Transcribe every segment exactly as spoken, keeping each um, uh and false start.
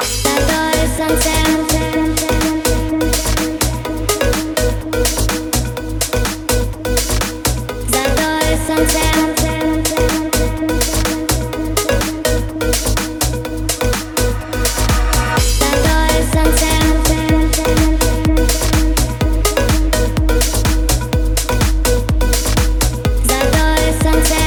Золотое солнце, золотое солнце, золотое солнце, золотое солнце.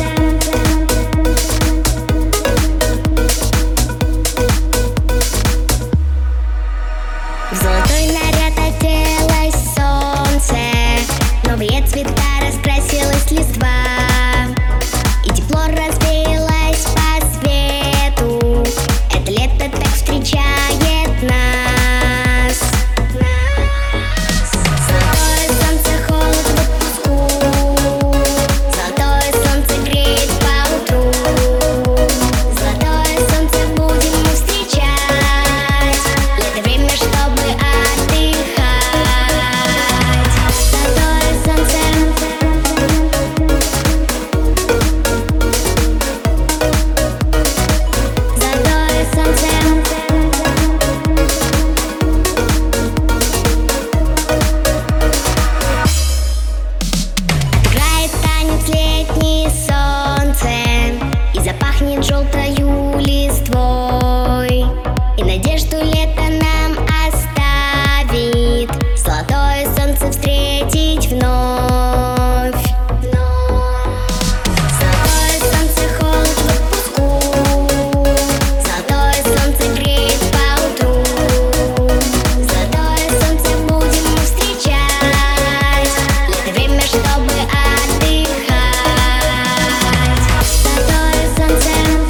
В золотой наряд оделось солнце, новые цвета раскрасилась листва, и тепло развеялось по свету. Это лето так встречает нас. Золотое солнце, холод в отпуску, золотое солнце греет по утру. Золотое солнце будем мы встречать, лето время, чтобы отдыхать. Золотое солнце, золотое солнце, играет танец летнее солнце, и запахнет желтою листвой, и надежду лето нам оставит золотое солнце встретить вновь. Золотое солнце, холод в отпуску, золотое солнце греет по утру. Золотое солнце будем мы встречать, лето время, чтобы отдыхать. Золотое солнце,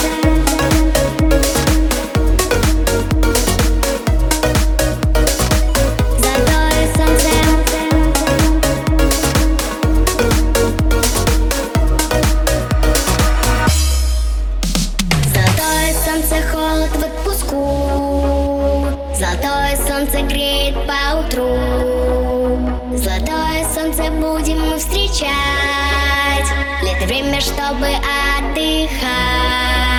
золотое солнце, золотое солнце, холод в отпуску, золотое солнце греет по утру. Золотое солнце будем мы встречать, лето время, чтобы отдыхать.